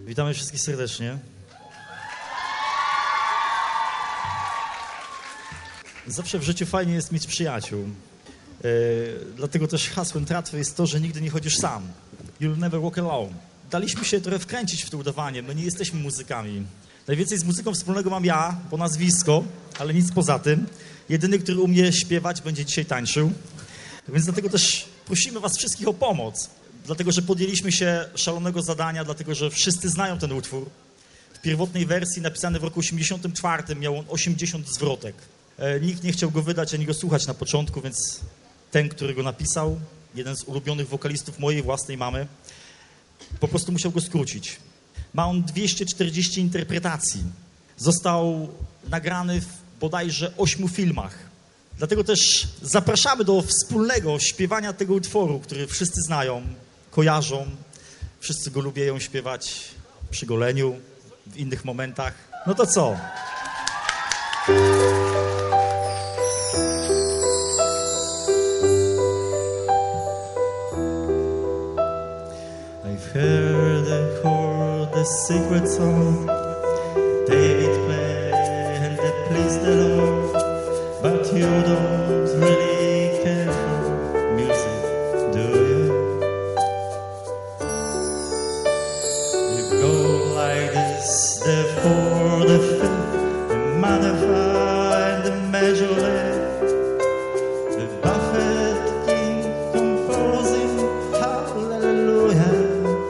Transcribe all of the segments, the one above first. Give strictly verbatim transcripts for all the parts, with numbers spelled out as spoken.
Witamy wszystkich serdecznie. Zawsze w życiu fajnie jest mieć przyjaciół. Yy, dlatego też hasłem Tratwy jest to, że nigdy nie chodzisz sam. You'll never walk alone. Daliśmy się trochę wkręcić w to udawanie. My nie jesteśmy muzykami. Najwięcej z muzyką wspólnego mam ja, bo nazwisko, ale nic poza tym. Jedyny, który umie śpiewać, będzie dzisiaj tańczył. Więc dlatego też prosimy was wszystkich o pomoc. Dlatego, że podjęliśmy się szalonego zadania, dlatego, że wszyscy znają ten utwór. W pierwotnej wersji, napisany w roku osiemdziesiątym czwartym, miał on osiemdziesiąt zwrotek. E, nikt nie chciał go wydać, ani go słuchać na początku, więc ten, który go napisał, jeden z ulubionych wokalistów mojej własnej mamy, po prostu musiał go skrócić. Ma on dwieście czterdzieści interpretacji. Został nagrany w bodajże ośmiu filmach. Dlatego też zapraszamy do wspólnego śpiewania tego utworu, który wszyscy znają, kojarzą. Wszyscy go lubią śpiewać przy goleniu, w innych momentach. No to co? I've heard the chord, the secret song David played and it pleased the Lord, but you don't really care for music, do you? You go like this, the four, the fifth, the minor five, the major lift, the buffet king composing hallelujah.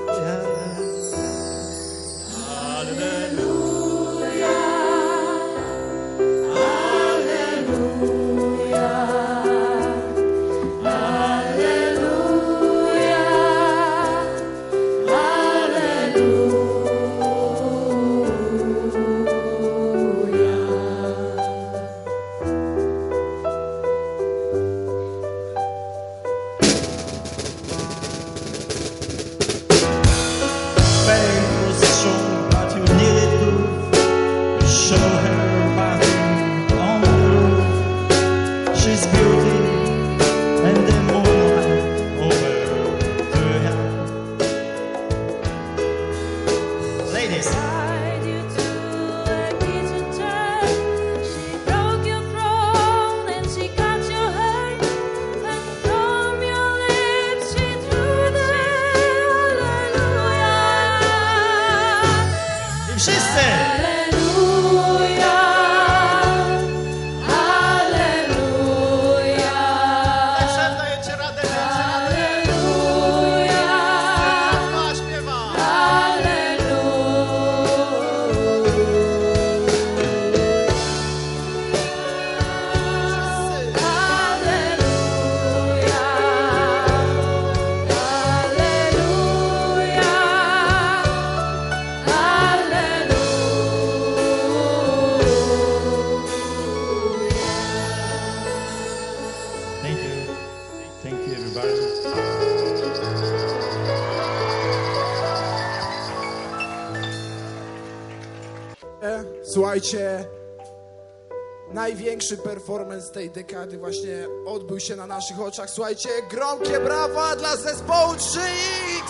Słuchajcie, największy performance tej dekady właśnie odbył się na naszych oczach. Słuchajcie, gromkie brawa dla zespołu trzy X!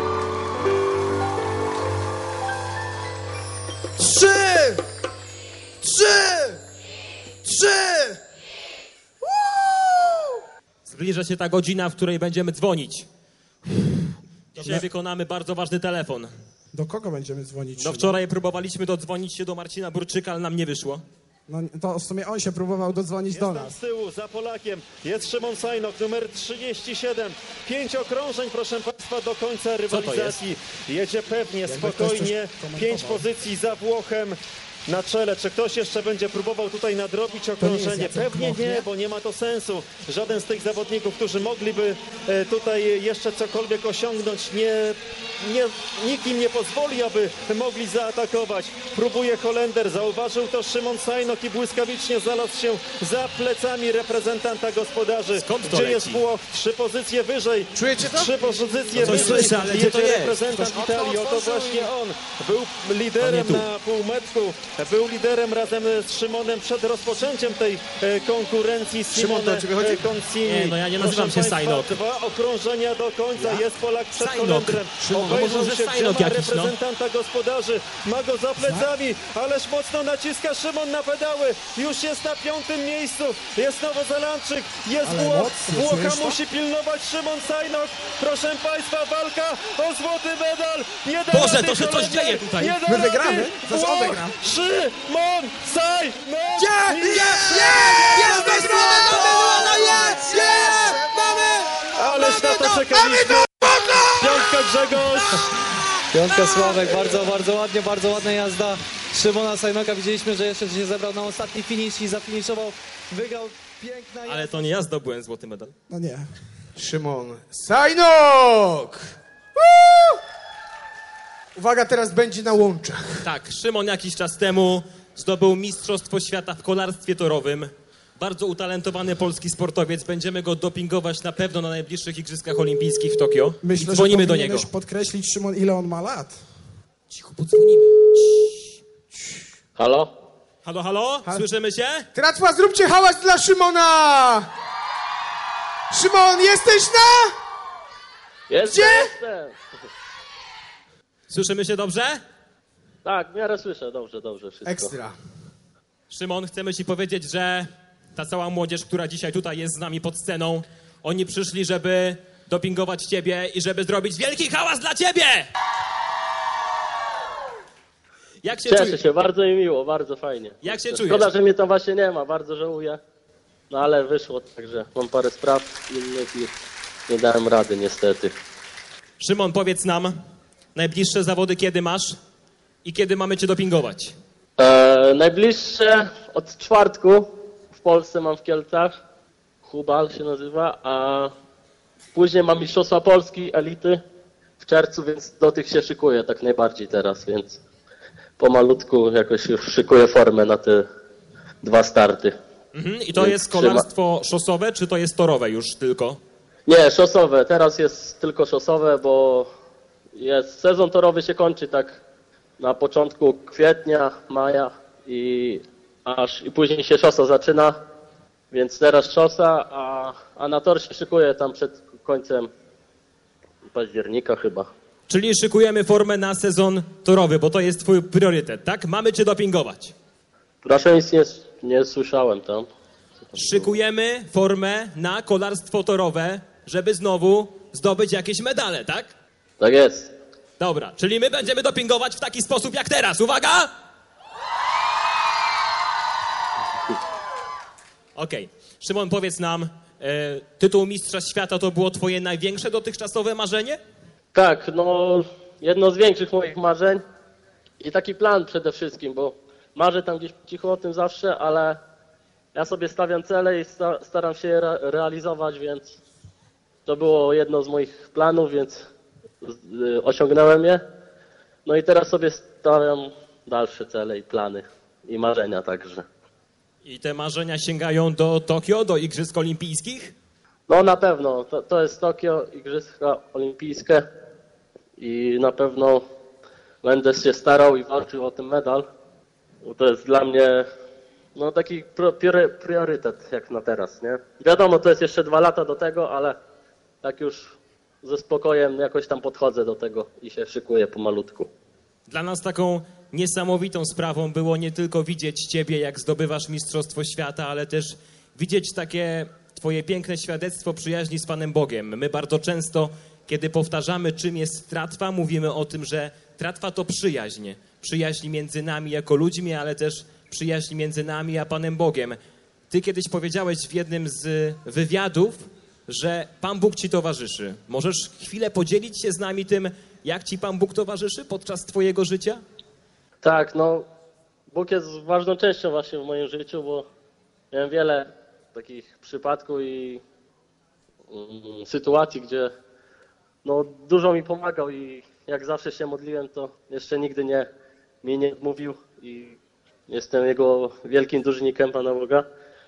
Trzy! Trzy! Trzy! Woo! Zbliża się ta godzina, w której będziemy dzwonić. Dzisiaj wykonamy bardzo ważny telefon. Do kogo będziemy dzwonić? No wczoraj próbowaliśmy dodzwonić się do Marcina Burczyka, ale nam nie wyszło. No to w sumie on się próbował dodzwonić Jest do tam nas. z tyłu, za Polakiem, jest Szymon Sajnok, numer trzydzieści siedem. Pięć okrążeń, proszę Państwa, do końca rywalizacji. Jedzie pewnie, spokojnie. Pięć pozycji za Włochem na czele. Czy ktoś jeszcze będzie próbował tutaj nadrobić okrążenie? Pewnie nie, bo nie ma to sensu. Żaden z tych zawodników, którzy mogliby tutaj jeszcze cokolwiek osiągnąć, nie, nie, nikt im nie pozwoli, aby mogli zaatakować. Próbuje Holender, zauważył to Szymon Sajnok i błyskawicznie znalazł się za plecami reprezentanta gospodarzy. Skąd to Gdzie leci? jest Włoch? Trzy pozycje wyżej. Czujecie to? Trzy pozycje No coś wyżej. słyszę, ale gdzie Jedzie to jest? reprezentant Ktoś Italii. Oto otworzył. właśnie on był liderem To nie tu. na półmetku. był liderem razem z Szymonem przed rozpoczęciem tej e, konkurencji. Szymon, Simone do czego chodzi? Concini. Nie, no ja nie nazywam Proszę się państwa, Sajnok. Dwa okrążenia do końca, Ja? jest Polak przed Sajnok. Holendrem. Szymon, no Obejrzał może, że się, Sajnok gdzie ma jakiś, no. reprezentanta gospodarzy. Ma go za plecami, ależ mocno naciska Szymon na pedały. Już jest na piątym miejscu. Jest Nowozelandczyk, jest Ale Włoch. mocno, Włocha czujesz to? musi pilnować Szymon Sajnok. Proszę państwa, walka o złoty medal. Nie da Boże, rady to się coś Holender. dzieje tutaj. Nie da My rady. wygramy? Znaczy on Włoch. wygra. Szymon Sajnok. Gdzie? Jest! Jest! Jest! Wygrano! Jest! Jest! Mamy! Ależ na to czekaliśmy. Piątka Grzegorz. Piątka Sławek, bardzo, bardzo ładnie, bardzo ładna jazda Szymona Sajnoka. Widzieliśmy, że jeszcze się zebrał na ostatni finish i zafiniszował, wygrał, piękna jazda. Ale to nie ja zdobyłem złoty medal. No nie. Szymon Sajnok! Woo! Uwaga, teraz będzie na łączach. Tak, Szymon jakiś czas temu zdobył Mistrzostwo Świata w kolarstwie torowym. Bardzo utalentowany polski sportowiec. Będziemy go dopingować na pewno na najbliższych Igrzyskach Olimpijskich w Tokio. Myślę, I dzwonimy że do niego. powinieneś podkreślić, Szymon, ile on ma lat. Cicho, podzwonimy. Halo? Halo, halo? Słyszymy się? Tratwa, zróbcie hałas dla Szymona! Szymon, jesteś na... Jestem, Gdzie? jestem. Słyszymy się dobrze? Tak, w miarę słyszę, dobrze, dobrze wszystko. Ekstra. Szymon, chcemy ci powiedzieć, że ta cała młodzież, która dzisiaj tutaj jest z nami pod sceną, oni przyszli, żeby dopingować ciebie i żeby zrobić wielki hałas dla ciebie! Jak się Cieszę czujesz? się, bardzo mi miło, bardzo fajnie. Jak się Szkoda, czujesz? że mnie tam właśnie nie ma, bardzo żałuję. No ale wyszło, także mam parę spraw innych i nie dałem rady niestety. Szymon, powiedz nam, najbliższe zawody kiedy masz i kiedy mamy cię dopingować? E, najbliższe od czwartku w Polsce mam w Kielcach, Hubal się nazywa, a później mam Mistrzostwa Polski, elity w czerwcu, więc do tych się szykuję tak najbardziej teraz, więc pomalutku jakoś już szykuję formę na te dwa starty. Mhm. I to Więc jest trzyma- kolarstwo szosowe, czy to jest torowe już tylko? Nie, szosowe. Teraz jest tylko szosowe, bo jest sezon torowy się kończy tak na początku kwietnia, maja i aż i później się szosa zaczyna, więc teraz szosa, a, a na tor się szykuje tam przed końcem października chyba. Czyli szykujemy formę na sezon torowy, bo to jest twój priorytet, tak? Mamy cię dopingować. Proszę, nic nie, nie słyszałem tam. Szykujemy formę na kolarstwo torowe, żeby znowu zdobyć jakieś medale, tak? Tak jest. Dobra, czyli my będziemy dopingować w taki sposób jak teraz. Uwaga! Okej. Szymon, powiedz nam, e, tytuł Mistrza Świata to było twoje największe dotychczasowe marzenie? Tak, no jedno z większych moich marzeń i taki plan przede wszystkim, bo marzę tam gdzieś cicho o tym zawsze, ale ja sobie stawiam cele i sta staram się je re realizować, więc to było jedno z moich planów, więc y, osiągnąłem je. No i teraz sobie stawiam dalsze cele i plany i marzenia także. I te marzenia sięgają do Tokio, do Igrzysk Olimpijskich? No na pewno, to, to jest Tokio, Igrzyska Olimpijskie i na pewno będę się starał i walczył o ten medal, bo to jest dla mnie no taki priorytet jak na teraz, nie? Wiadomo, to jest jeszcze dwa lata do tego, ale tak już ze spokojem jakoś tam podchodzę do tego i się szykuję pomalutku. Dla nas taką niesamowitą sprawą było nie tylko widzieć ciebie, jak zdobywasz Mistrzostwo Świata, ale też widzieć takie twoje piękne świadectwo przyjaźni z Panem Bogiem. My bardzo często, kiedy powtarzamy, czym jest tratwa, mówimy o tym, że tratwa to przyjaźń. Przyjaźń między nami jako ludźmi, ale też przyjaźń między nami a Panem Bogiem. Ty kiedyś powiedziałeś w jednym z wywiadów, że Pan Bóg ci towarzyszy. Możesz chwilę podzielić się z nami tym, jak ci Pan Bóg towarzyszy podczas twojego życia? Tak, no Bóg jest ważną częścią właśnie w moim życiu, bo miałem wiele takich przypadków i mm, sytuacji, gdzie no, dużo mi pomagał i jak zawsze się modliłem, to jeszcze nigdy nie, mnie nie mówił i jestem Jego wielkim dłużnikiem Pana Boga.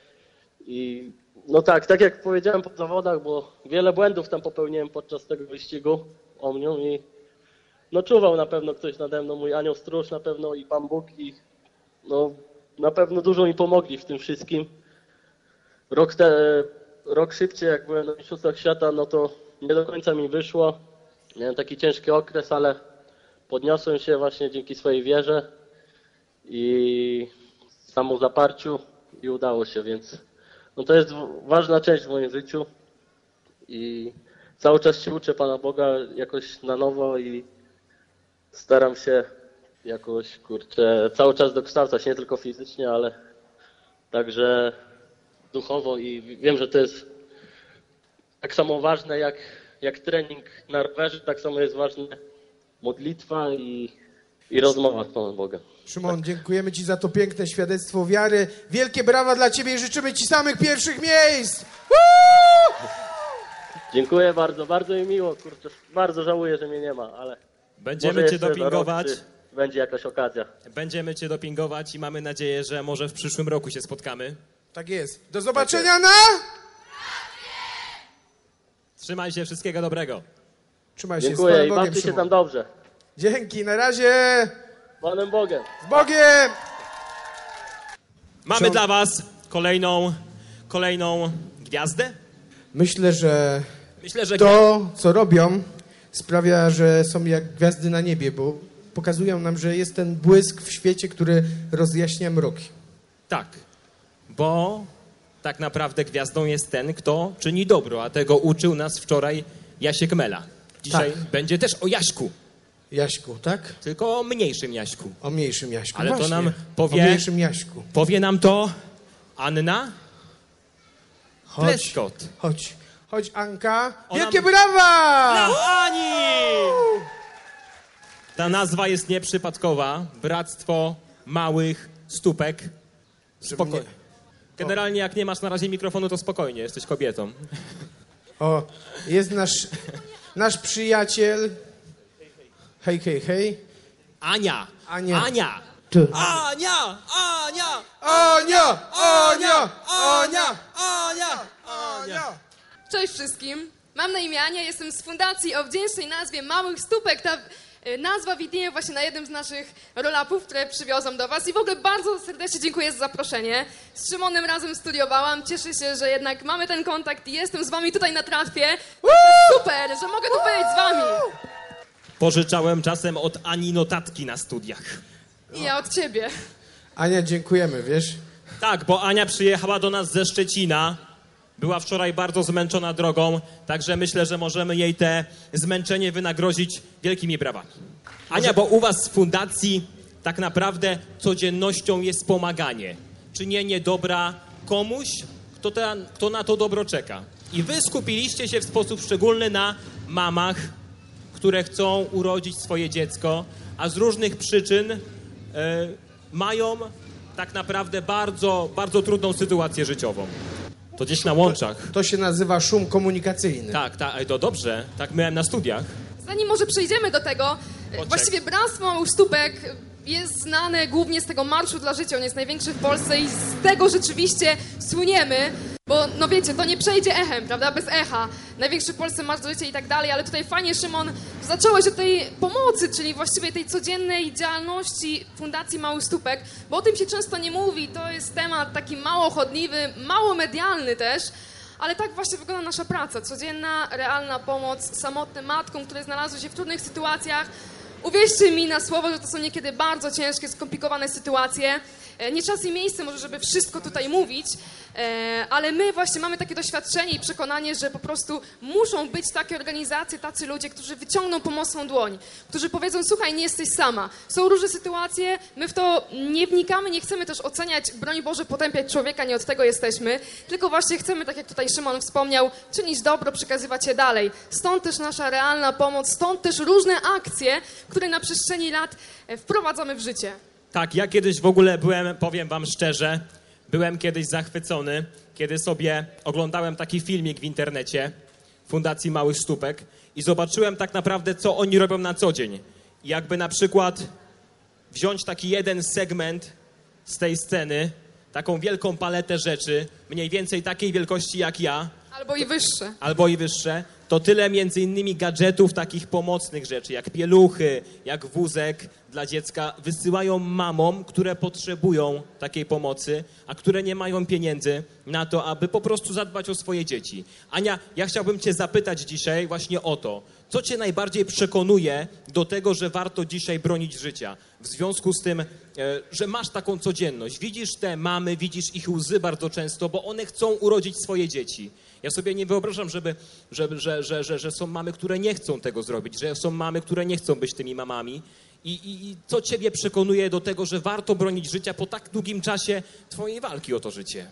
I no tak, tak jak powiedziałem po zawodach, bo wiele błędów tam popełniłem podczas tego wyścigu Omnium i no czuwał na pewno ktoś nade mną, mój anioł stróż na pewno i Pan Bóg i no, na pewno dużo mi pomogli w tym wszystkim. Rok, te, rok szybciej, jak byłem na Mistrzostwach Świata, no to nie do końca mi wyszło. Miałem taki ciężki okres, ale podniosłem się właśnie dzięki swojej wierze i samozaparciu i udało się, więc no to jest ważna część w moim życiu i cały czas się uczę Pana Boga jakoś na nowo i staram się jakoś, kurczę, cały czas dokształcać, nie tylko fizycznie, ale także duchowo i wiem, że to jest tak samo ważne jak, jak trening na rowerze, tak samo jest ważna modlitwa i, i rozmowa z Panem Bogiem. Szymon, dziękujemy Ci za to piękne świadectwo wiary. Wielkie brawa dla Ciebie i życzymy Ci samych pierwszych miejsc! Woo! Dziękuję bardzo, bardzo mi miło, kurczę, bardzo żałuję, że mnie nie ma, ale Będziemy może cię jeszcze za rok, dopingować. czy będzie jakaś okazja. Będziemy cię dopingować i mamy nadzieję, że może w przyszłym roku się spotkamy. Tak jest. Do zobaczenia na... Trzymaj się, wszystkiego dobrego. Trzymaj się z Dziękuję Panem i Bogiem, bawcie się Szymon. tam dobrze. Dzięki, na razie. Z Panem Bogiem. Z Bogiem! Mamy Co? dla was kolejną, kolejną gwiazdę. Myślę, że Myślę, że to, co robią, sprawia, że są jak gwiazdy na niebie, bo pokazują nam, że jest ten błysk w świecie, który rozjaśnia mroki. tak, bo tak naprawdę gwiazdą jest ten, kto czyni dobro, a tego uczył nas wczoraj Jasiek Mela. Dzisiaj Tak. będzie też o Jaśku, Jaśku, tak? tylko o mniejszym Jaśku. O mniejszym Jaśku. Ale to Właśnie. nam powie- O mniejszym Jaśku. Powie nam to Anna Chodź, Pleskot. chodź, chodź Anka. Ona- Wielkie brawa! Dla Ani! Ta nazwa jest nieprzypadkowa. Bractwo Małych Stópek. Spokojnie. nie- Generalnie jak nie masz na razie mikrofonu, to spokojnie, jesteś kobietą. O, jest nasz, nasz przyjaciel. Hej, hej, hej. Ania! Ania. Ania! Ty. Ania! Ania! Onia! Onia! Onia! Ania! Onia! Cześć wszystkim. Mam na imię Ania, jestem z fundacji o wdzięcznej nazwie Małych Stópek. Ta e, nazwa widnieje właśnie na jednym z naszych roll-upów, które przywiozłam do was. I w ogóle bardzo serdecznie dziękuję za zaproszenie. Z Szymonem razem studiowałam. Cieszę się, że jednak mamy ten kontakt i jestem z wami tutaj na tratwie. Super, że mogę tu być z wami. Pożyczałem czasem od Ani notatki na studiach. I ja od ciebie. Ania, dziękujemy, wiesz? Tak, bo Ania przyjechała do nas ze Szczecina. Była wczoraj bardzo zmęczona drogą, także myślę, że możemy jej te zmęczenie wynagrodzić wielkimi brawami. Ania, bo u was w fundacji tak naprawdę codziennością jest pomaganie. Czynienie dobra komuś, kto, te, kto na to dobro czeka. I wy skupiliście się w sposób szczególny na mamach, które chcą urodzić swoje dziecko, a z różnych przyczyn e, mają tak naprawdę bardzo, bardzo trudną sytuację życiową. To gdzieś na łączach. To się nazywa szum komunikacyjny. Tak, tak, to dobrze. Tak miałem na studiach. Zanim może przejdziemy do tego, e, Poczek. właściwie Bractwo Małych Stópek jest znane głównie z tego Marszu dla Życia. On jest największy w Polsce i z tego rzeczywiście słyniemy, bo no wiecie, to nie przejdzie echem, prawda, bez echa. Największy w Polsce Marsz dla Życia i tak dalej, ale tutaj fajnie, Szymon, zacząłeś od tej pomocy, czyli właściwie tej codziennej działalności Fundacji Małych Stópek, bo o tym się często nie mówi. To jest temat taki mało chodliwy, mało medialny też. Ale tak właśnie wygląda nasza praca. Codzienna, realna pomoc samotnym matkom, które znalazły się w trudnych sytuacjach. Uwierzcie mi na słowo, że to są niekiedy bardzo ciężkie, skomplikowane sytuacje. E, Nie czas i miejsce może, żeby wszystko tutaj mówić, e, ale my właśnie mamy takie doświadczenie i przekonanie, że po prostu muszą być takie organizacje, tacy ludzie, którzy wyciągną pomocną dłoń, którzy powiedzą, słuchaj, nie jesteś sama. Są różne sytuacje, my w to nie wnikamy, nie chcemy też oceniać, broń Boże, potępiać człowieka, nie od tego jesteśmy, tylko właśnie chcemy, tak jak tutaj Szymon wspomniał, czynić dobro, przekazywać je dalej. Stąd też nasza realna pomoc, stąd też różne akcje, które na przestrzeni lat e, wprowadzamy w życie. Tak, ja kiedyś w ogóle byłem, powiem wam szczerze, byłem kiedyś zachwycony, kiedy sobie oglądałem taki filmik w internecie Fundacji Małych Stópek i zobaczyłem tak naprawdę, co oni robią na co dzień. I jakby na przykład wziąć taki jeden segment z tej sceny, taką wielką paletę rzeczy, mniej więcej takiej wielkości jak ja, Albo i wyższe. albo i wyższe, to tyle między innymi gadżetów, takich pomocnych rzeczy, jak pieluchy, jak wózek dla dziecka, wysyłają mamom, które potrzebują takiej pomocy, a które nie mają pieniędzy na to, aby po prostu zadbać o swoje dzieci. Ania, ja chciałbym cię zapytać dzisiaj właśnie o to, co cię najbardziej przekonuje do tego, że warto dzisiaj bronić życia? W związku z tym, e, że masz taką codzienność. Widzisz te mamy, widzisz ich łzy bardzo często, bo one chcą urodzić swoje dzieci. Ja sobie nie wyobrażam, żeby, żeby, że, że, że, że są mamy, które nie chcą tego zrobić, że są mamy, które nie chcą być tymi mamami. I, i, i co ciebie przekonuje do tego, że warto bronić życia po tak długim czasie twojej walki o to życie?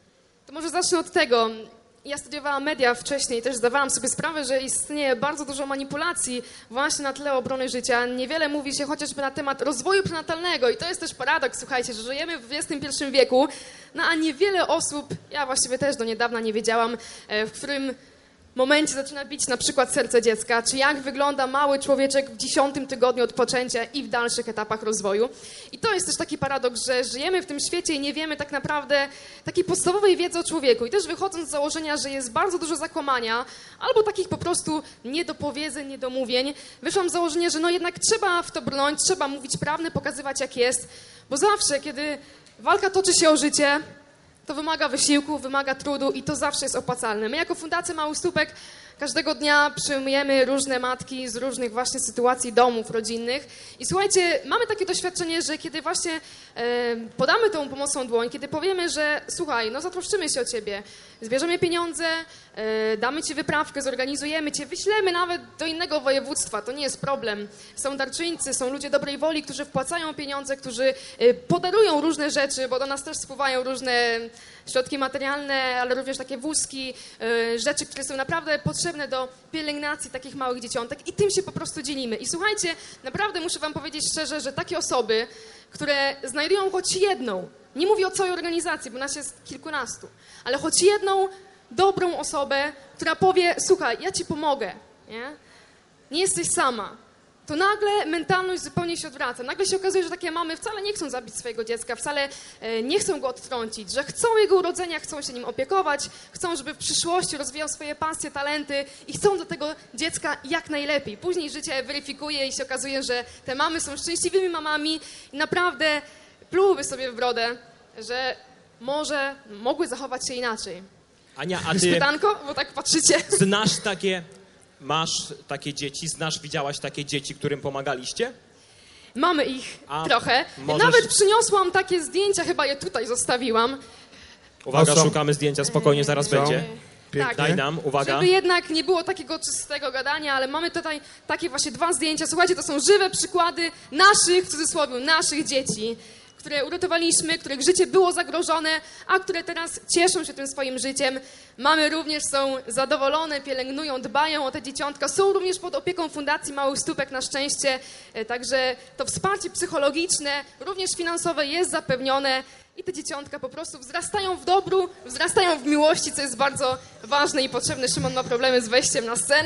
To może zacznę od tego. Ja studiowałam media wcześniej i też zdawałam sobie sprawę, że istnieje bardzo dużo manipulacji właśnie na tle obrony życia. Niewiele mówi się chociażby na temat rozwoju prenatalnego i to jest też paradoks, słuchajcie, że żyjemy w dwudziestym pierwszym wieku, no a niewiele osób, ja właściwie też do niedawna nie wiedziałam, w którym momencie zaczyna bić na przykład serce dziecka, czy jak wygląda mały człowieczek w dziesiątym tygodniu od poczęcia i w dalszych etapach rozwoju. I to jest też taki paradoks, że żyjemy w tym świecie i nie wiemy tak naprawdę takiej podstawowej wiedzy o człowieku. I też wychodząc z założenia, że jest bardzo dużo zakłamania, albo takich po prostu niedopowiedzeń, niedomówień, wyszłam z założenia, że no jednak trzeba w to brnąć, trzeba mówić prawdę, pokazywać jak jest, bo zawsze, kiedy walka toczy się o życie, to wymaga wysiłku, wymaga trudu i to zawsze jest opłacalne. My jako Fundacja Mały Słupek każdego dnia przyjmujemy różne matki z różnych właśnie sytuacji domów rodzinnych i słuchajcie, mamy takie doświadczenie, że kiedy właśnie e, podamy tą pomocną dłoń, kiedy powiemy, że słuchaj, no zatroszczymy się o ciebie, zbierzemy pieniądze, e, damy ci wyprawkę, zorganizujemy cię, wyślemy nawet do innego województwa, to nie jest problem. Są darczyńcy, są ludzie dobrej woli, którzy wpłacają pieniądze, którzy e, podarują różne rzeczy, bo do nas też spływają różne środki materialne, ale również takie wózki, e, rzeczy, które są naprawdę potrzebne do pielęgnacji takich małych dzieciątek i tym się po prostu dzielimy. I słuchajcie, naprawdę muszę wam powiedzieć szczerze, że takie osoby, które znajdują choć jedną, nie mówię o całej organizacji, bo nas jest kilkunastu, ale choć jedną dobrą osobę, która powie, słuchaj, ja ci pomogę, nie? Nie jesteś sama. To nagle mentalność zupełnie się odwraca. Nagle się okazuje, że takie mamy wcale nie chcą zabić swojego dziecka, wcale e, nie chcą go odtrącić, że chcą jego urodzenia, chcą się nim opiekować, chcą, żeby w przyszłości rozwijał swoje pasje, talenty i chcą dla tego dziecka jak najlepiej. Później życie weryfikuje i się okazuje, że te mamy są szczęśliwymi mamami i naprawdę plułyby sobie w brodę, że może mogły zachować się inaczej. Ania, a ty Pytanko? Bo tak patrzycie. znasz takie, masz takie dzieci, znasz, widziałaś takie dzieci, którym pomagaliście? Mamy ich A trochę. możesz- Nawet przyniosłam takie zdjęcia, chyba je tutaj zostawiłam. Uwaga, O, są. szukamy zdjęcia, spokojnie, zaraz Są. będzie. Pięknie. Daj nam, uwaga. Żeby jednak nie było takiego czystego gadania, ale mamy tutaj takie właśnie dwa zdjęcia. Słuchajcie, to są żywe przykłady naszych, w cudzysłowie, naszych dzieci, które uratowaliśmy, których życie było zagrożone, a które teraz cieszą się tym swoim życiem. Mamy również są zadowolone, pielęgnują, dbają o te dzieciątka. Są również pod opieką Fundacji Małych Słupek na szczęście. E, Także to wsparcie psychologiczne, również finansowe jest zapewnione. I te dzieciątka po prostu wzrastają w dobru, wzrastają w miłości, co jest bardzo ważne i potrzebne. Szymon ma problemy z wejściem na scenę.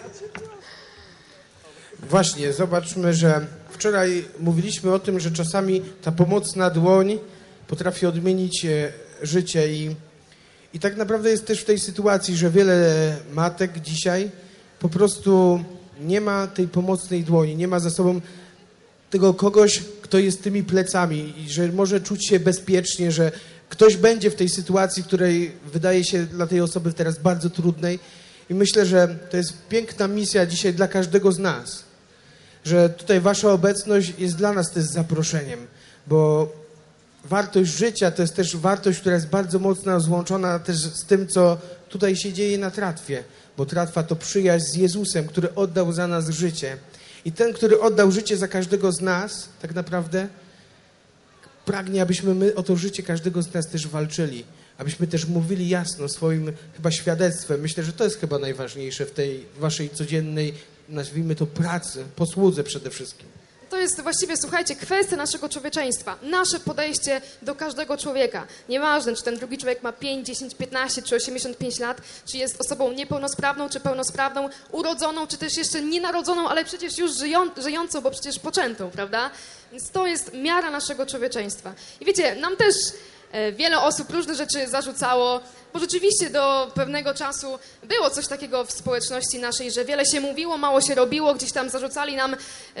Właśnie, zobaczmy, że wczoraj mówiliśmy o tym, że czasami ta pomocna dłoń potrafi odmienić e, życie i, i tak naprawdę jest też w tej sytuacji, że wiele matek dzisiaj po prostu nie ma tej pomocnej dłoni, nie ma za sobą tego kogoś, kto jest tymi plecami i że może czuć się bezpiecznie, że ktoś będzie w tej sytuacji, której wydaje się dla tej osoby teraz bardzo trudnej. I myślę, że to jest piękna misja dzisiaj dla każdego z nas, że tutaj wasza obecność jest dla nas też zaproszeniem, bo wartość życia to jest też wartość, która jest bardzo mocno złączona też z tym, co tutaj się dzieje na tratwie, bo tratwa to przyjaźń z Jezusem, który oddał za nas życie. I ten, który oddał życie za każdego z nas, tak naprawdę pragnie, abyśmy my o to życie każdego z nas też walczyli. Abyśmy też mówili jasno swoim chyba świadectwem. Myślę, że to jest chyba najważniejsze w tej waszej codziennej, nazwijmy to, pracy, posłudze przede wszystkim. To jest właściwie, słuchajcie, kwestia naszego człowieczeństwa. Nasze podejście do każdego człowieka. Nieważne, czy ten drugi człowiek ma pięć, dziesięć, piętnaście czy osiemdziesiąt pięć lat, czy jest osobą niepełnosprawną, czy pełnosprawną, urodzoną, czy też jeszcze nienarodzoną, ale przecież już żyją, żyjącą, bo przecież poczętą, prawda? Więc to jest miara naszego człowieczeństwa. I wiecie, nam też E, Wiele osób różne rzeczy zarzucało, bo rzeczywiście do pewnego czasu było coś takiego w społeczności naszej, że wiele się mówiło, mało się robiło, gdzieś tam zarzucali nam em,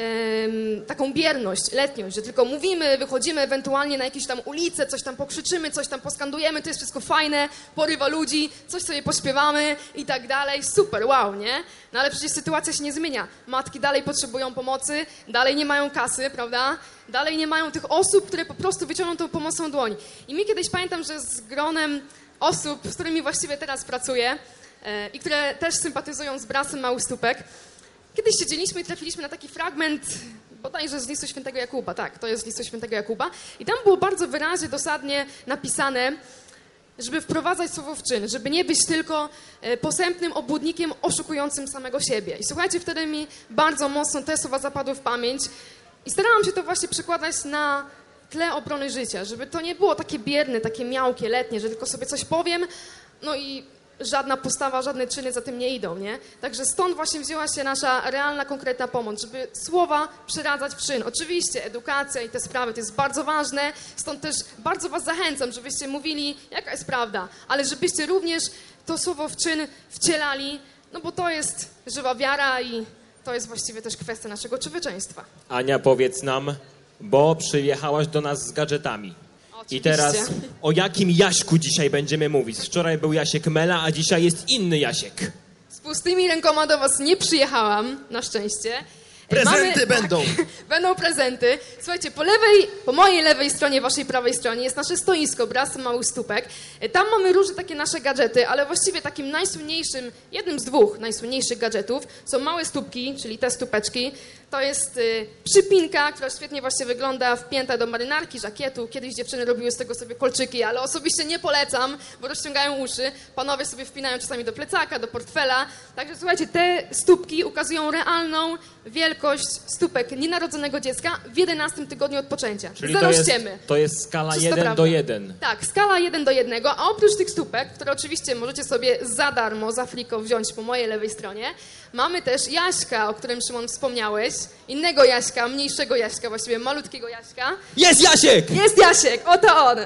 taką bierność, letniość, że tylko mówimy, wychodzimy ewentualnie na jakieś tam ulice, coś tam pokrzyczymy, coś tam poskandujemy, to jest wszystko fajne, porywa ludzi, coś sobie pośpiewamy i tak dalej, super, wow, nie? No ale przecież sytuacja się nie zmienia, matki dalej potrzebują pomocy, dalej nie mają kasy, prawda? Dalej nie mają tych osób, które po prostu wyciągną tą pomocną dłoń. I mi kiedyś pamiętam, że z gronem osób, z którymi właściwie teraz pracuję e, i które też sympatyzują z Brasem Małych Stópek, kiedyś siedzieliśmy i trafiliśmy na taki fragment, bodajże z listu świętego Jakuba, tak, to jest z listu świętego Jakuba i tam było bardzo wyraźnie, dosadnie napisane, żeby wprowadzać słowo w czyn, żeby nie być tylko e, posępnym obłudnikiem oszukującym samego siebie. I słuchajcie, wtedy mi bardzo mocno te słowa zapadły w pamięć i starałam się to właśnie przekładać na tle obrony życia, żeby to nie było takie bierne, takie miałkie, letnie, że tylko sobie coś powiem, no i żadna postawa, żadne czyny za tym nie idą, nie? Także stąd właśnie wzięła się nasza realna, konkretna pomoc, żeby słowa przeradzać w czyn. Oczywiście edukacja i te sprawy to jest bardzo ważne, stąd też bardzo was zachęcam, żebyście mówili, jaka jest prawda, ale żebyście również to słowo w czyn wcielali, no bo to jest żywa wiara i to jest właściwie też kwestia naszego człowieczeństwa. Ania, powiedz nam, bo przyjechałaś do nas z gadżetami. Oczywiście. I teraz o jakim Jaśku dzisiaj będziemy mówić? Wczoraj był Jasiek Mela, a dzisiaj jest inny Jasiek. Z pustymi rękoma do was nie przyjechałam, na szczęście. Prezenty będą. Tak, będą prezenty. Słuchajcie, po lewej, po mojej lewej stronie, waszej prawej stronie jest nasze stoisko Bras Małych Stópek. Tam mamy różne takie nasze gadżety, ale właściwie takim najsłynniejszym, jednym z dwóch najsłynniejszych gadżetów są małe stópki, czyli te stópeczki. To jest y, przypinka, która świetnie właśnie wygląda, wpięta do marynarki, żakietu. Kiedyś dziewczyny robiły z tego sobie kolczyki, ale osobiście nie polecam, bo rozciągają uszy. Panowie sobie wpinają czasami do plecaka, do portfela. Także słuchajcie, te stópki ukazują realną wielkość stópek nienarodzonego dziecka w jedenastym tygodniu od poczęcia. Czyli Zero to jest, ściemy. to jest skala Czysto jeden prawda. do jeden. Tak, skala jeden do jednego, a oprócz tych stópek, które oczywiście możecie sobie za darmo, za friko wziąć po mojej lewej stronie, mamy też Jaśka, o którym Szymon wspomniałeś, innego Jaśka, mniejszego Jaśka, właściwie malutkiego Jaśka. Jest Jasiek! Jest Jasiek, oto on!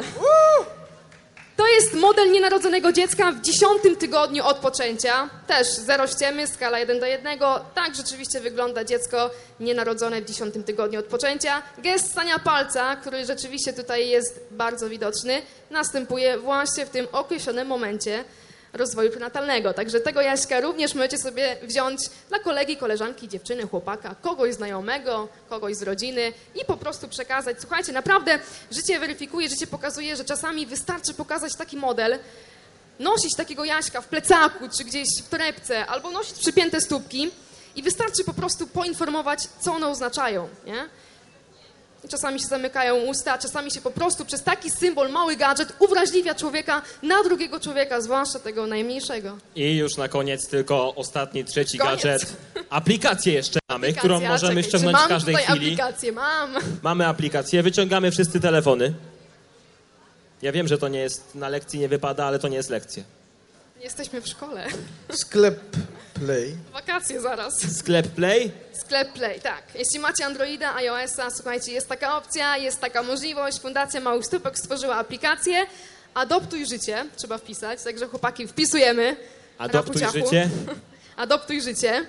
To jest model nienarodzonego dziecka w dziesiątym tygodniu od poczęcia. Też zero ściemy, skala jeden do jednego. Tak rzeczywiście wygląda dziecko nienarodzone w dziesiątym tygodniu od poczęcia. Gest stania palca, który rzeczywiście tutaj jest bardzo widoczny, następuje właśnie w tym określonym momencie rozwoju prenatalnego. Także tego Jaśka również możecie sobie wziąć dla kolegi, koleżanki, dziewczyny, chłopaka, kogoś znajomego, kogoś z rodziny i po prostu przekazać. Słuchajcie, naprawdę życie weryfikuje, życie pokazuje, że czasami wystarczy pokazać taki model, nosić takiego Jaśka w plecaku czy gdzieś w torebce albo nosić przypięte stópki i wystarczy po prostu poinformować, co one oznaczają, nie? Czasami się zamykają usta, czasami się po prostu przez taki symbol, mały gadżet uwrażliwia człowieka na drugiego człowieka, zwłaszcza tego najmniejszego. I już na koniec tylko ostatni, trzeci Koniec. gadżet. Aplikację jeszcze mamy, Aplikacja, którą możemy czekaj, ściągnąć czy w mam każdej tutaj chwili. aplikację? Mam. Mamy aplikację, wyciągamy wszyscy telefony. Ja wiem, że to nie jest, na lekcji nie wypada, ale to nie jest lekcja. Jesteśmy w szkole. Sklep Play. Wakacje zaraz. Sklep Play? Sklep Play, tak. Jeśli macie Androida, iOS-a, słuchajcie, jest taka opcja, jest taka możliwość. Fundacja Małych Stópek stworzyła aplikację. Adoptuj życie, trzeba wpisać, także chłopaki wpisujemy. Adoptuj Rapu ciachu. życie. Adoptuj życie.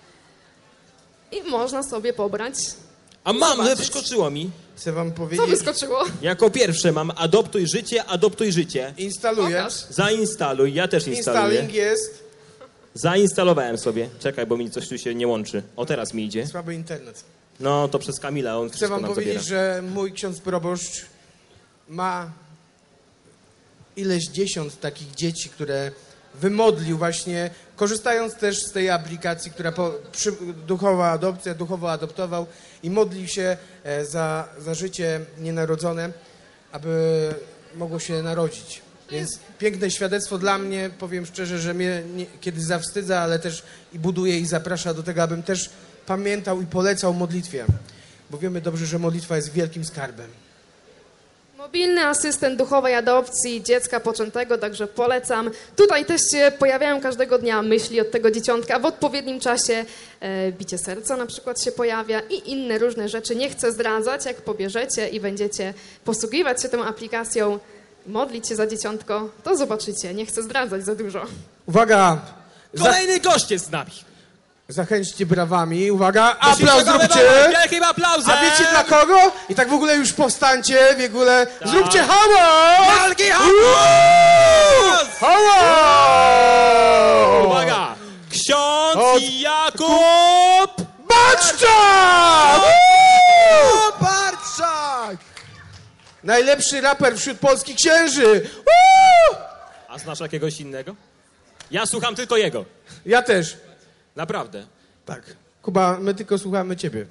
I można sobie pobrać. A mam, Zobaczyć. wyskoczyło mi. Chcę wam Co powiedzieć. wyskoczyło? Jako pierwsze mam adoptuj życie, adoptuj życie. Instalujesz. Pokaż. Zainstaluj, ja też instaluję. Installing jest. Zainstalowałem sobie. Czekaj, bo mi coś tu się nie łączy. O, teraz mi idzie. Słaby internet. No, to przez Kamila, on Chcę wszystko wam nam powiedzieć, zabiera. że mój ksiądz proboszcz ma ileś dziesiąt takich dzieci, które wymodlił właśnie, korzystając też z tej aplikacji, która po, przy, duchowa adopcja, duchowo adoptował i modlił się e, za, za życie nienarodzone, aby mogło się narodzić. Więc piękne świadectwo dla mnie, powiem szczerze, że mnie nie, kiedyś zawstydza, ale też i buduje i zaprasza do tego, abym też pamiętał i polecał modlitwie, bo wiemy dobrze, że modlitwa jest wielkim skarbem. Mobilny asystent duchowej adopcji dziecka poczętego, także polecam. Tutaj też się pojawiają każdego dnia myśli od tego dzieciątka. W odpowiednim czasie e, bicie serca na przykład się pojawia i inne różne rzeczy. Nie chcę zdradzać, jak pobierzecie i będziecie posługiwać się tą aplikacją, Modlić się za dzieciątko, to zobaczycie, nie chcę zdradzać za dużo. Uwaga! Za, Kolejny gość jest z nami. zachęćcie brawami. Uwaga! Musicie Aplauz brawa, zróbcie! wielkim aplauzem! A wiecie dla kogo? I tak w ogóle już powstańcie, w ogóle zróbcie hałas! Wielki Uuu! Hałas! Uwaga! Ksiądz Od- Jakub Barczak! Barczak! Najlepszy raper wśród polskich księży! Uuu! A znasz jakiegoś innego? Ja słucham tylko jego. Ja też. Naprawdę. Tak. Kuba, my tylko słuchamy ciebie.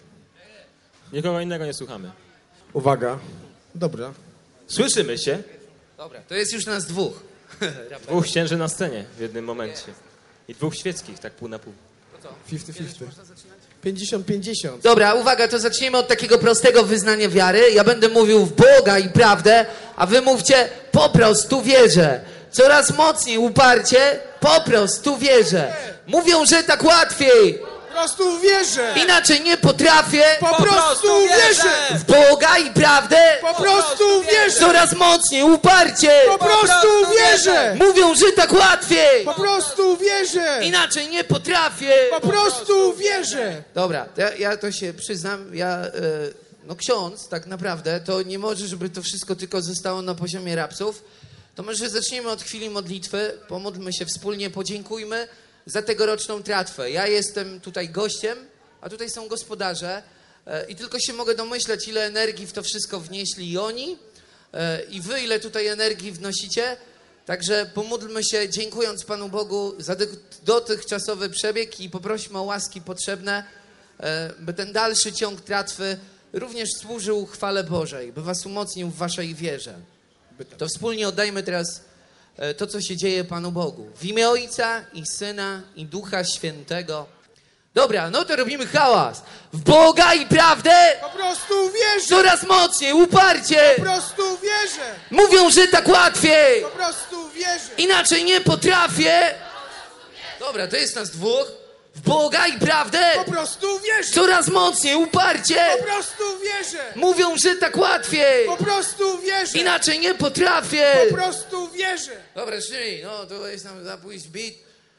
Nikogo innego nie słuchamy. Uwaga. Dobra. Słyszymy się. Dobra, to jest już nas dwóch. Dwóch księży na scenie w jednym momencie. I dwóch świeckich, tak pół na pół. pięćdziesiąt pięćdziesiąt. pięćdziesiąt pięćdziesiąt. Dobra, uwaga, to zaczniemy od takiego prostego wyznania wiary. Ja będę mówił w Boga i prawdę, a wy mówcie po prostu wierzę. Coraz mocniej, uparcie, po prostu wierzę. Mówią, że tak łatwiej. Po prostu wierzę! Inaczej nie potrafię. Po prostu wierzę! W Boga i prawdę. Po prostu wierzę! Coraz mocniej, uparcie. Po prostu wierzę! Mówią, że tak łatwiej. Po prostu wierzę! Inaczej nie potrafię. Po prostu wierzę! Dobra, to ja, ja to się przyznam, ja, e, no ksiądz tak naprawdę, to nie może, żeby to wszystko tylko zostało na poziomie rapsów. To może zaczniemy od chwili modlitwy, pomódlmy się wspólnie, podziękujmy za tegoroczną tratwę. Ja jestem tutaj gościem, a tutaj są gospodarze e, i tylko się mogę domyśleć, ile energii w to wszystko wnieśli i oni, e, i wy, ile tutaj energii wnosicie. Także pomódlmy się, dziękując Panu Bogu za dy- dotychczasowy przebieg i poprośmy o łaski potrzebne, e, by ten dalszy ciąg tratwy również służył chwale Bożej, by was umocnił w waszej wierze. To wspólnie oddajmy teraz e, to, co się dzieje Panu Bogu. W imię Ojca i Syna i Ducha Świętego. Dobra, no to robimy hałas. W Boga i prawdę Po prostu wierzę! coraz mocniej, uparcie. Po prostu wierzę! Mówią, że tak łatwiej. Po prostu wierzę! Inaczej nie potrafię. Dobra, to jest nas dwóch. W Boga i prawdę Po prostu wierzę! coraz mocniej, uparcie. Po prostu wierzę! Mówią, że tak łatwiej. Po prostu wierzę! Inaczej nie potrafię. Po prostu wierzę! Dobra, Szymi, no to jest nam zapójść beat.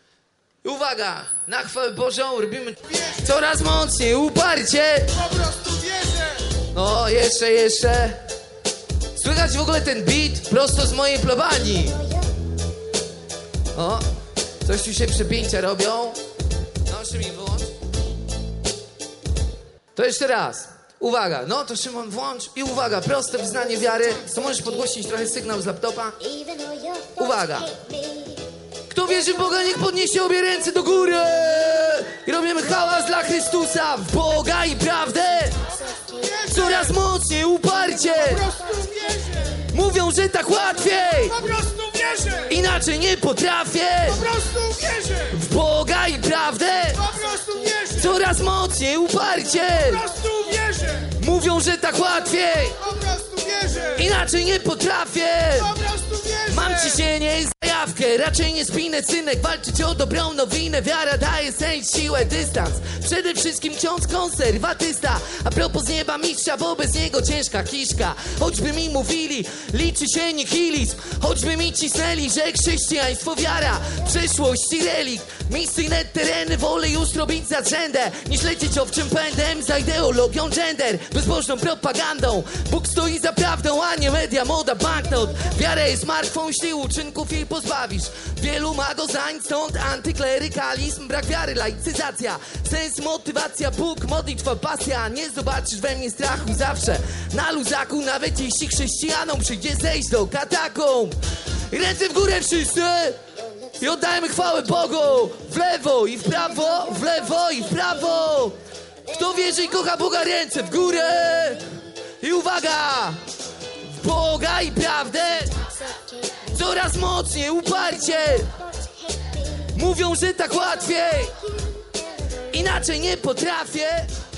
I uwaga, na chwałę Bożą robimy coraz mocniej, uparcie. Po prostu wierzę! No, jeszcze, jeszcze. Słychać w ogóle ten beat prosto z mojej plebanii. O, coś tu się przepięcia robią. No, Szymon, włącz. To jeszcze raz. Uwaga, no to Szymon włącz i uwaga, proste wyznanie wiary. To możesz podgłośnić trochę sygnał z laptopa. Uwaga. Kto wierzy w Boga, niech podniesie obie ręce do góry. I robimy hałas dla Chrystusa. W Boga i prawdę coraz mocniej, uparcie. Po prostu wierzę! Mówią, że tak łatwiej. Po prostu wierzę! Inaczej nie potrafię. Po prostu wierzę! W Boga i prawdę Po prostu wierzę! coraz mocniej, uparcie. Po prostu wierzę! Mówią, że tak łatwiej. Po prostu wierzę! Inaczej nie potrafię. Po prostu wierzę! Mam ciśnienie i zajawkę, raczej nie spinę synek, walczyć o dobrą nowinę. Wiara daje sens, siłę, dystans. Przede wszystkim ksiądz konserwatysta. A propos nieba mistrza, bo bez niego ciężka kiszka. Choćby mi mówili, liczy się nihilizm. Choćby mi cisnęli, że chrześcijaństwo wiara przeszłości relikt. Misyjne tereny wolę już robić za trzendę, niż lecieć owczym pędem za ideologią gender, bezbożną propagandą. Bóg stoi za prawdą, a nie media, moda, banknot. Wiara jest martwą, jeśli uczynków jej pozbawisz. Wielu ma go zań, stąd antyklerykalizm, brak wiary, laicyzacja, sens, motywacja, Bóg, modlitwa, pasja. Nie zobaczysz we mnie strachu zawsze na luzaku, nawet jeśli chrześcijanom przyjdzie zejść do katakumb. Ręce w górę wszyscy i oddajmy chwałę Bogu. W lewo i w prawo, w lewo i w prawo. Kto wierzy i kocha Boga, ręce w górę. I uwaga, w Boga i prawdę coraz mocniej, uparcie. Mówią, że tak łatwiej. Inaczej nie potrafię.